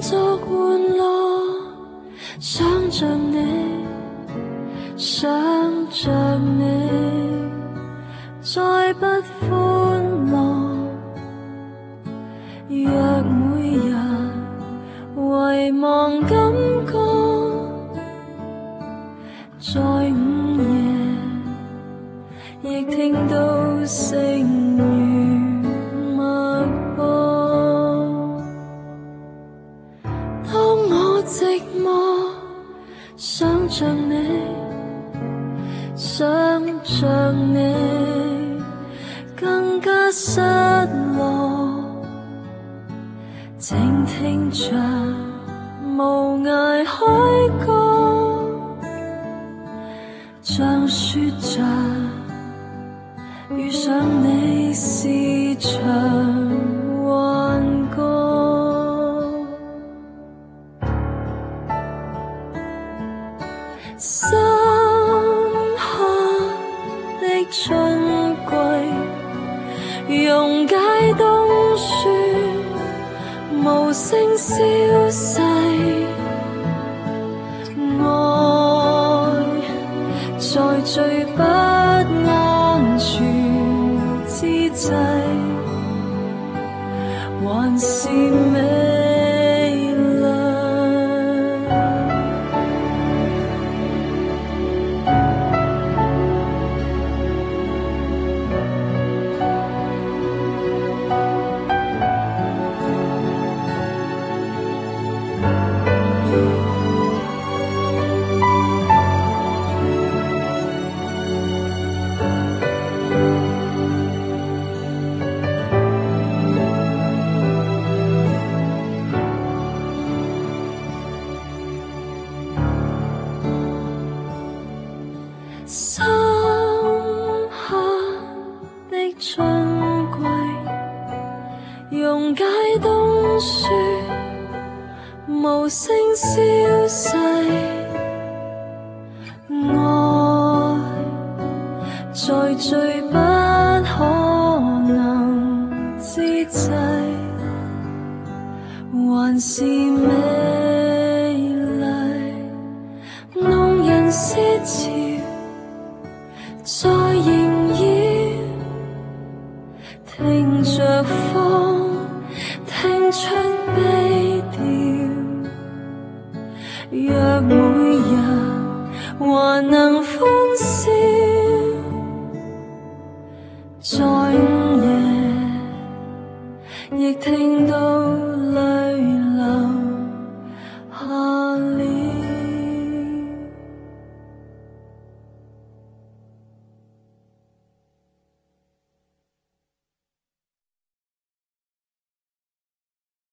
足玩乐，想着你，想着你，再不欢乐。若每日遗忘感覺，在午夜亦聽到聲如脈搏。當我寂寞，想着你，想着你，更加失落。靜聽着無涯海角，像說着遇上你是場幻覺。深刻的春季，溶解冬雪，無聲消逝，愛在最不安全之際，還是美。深刻的春季，溶解冬雪，無聲消逝，愛在最不可能之際，還是美麗。弄人思潮在縈繞，聽着風，聽出悲調。若每日還能歡笑，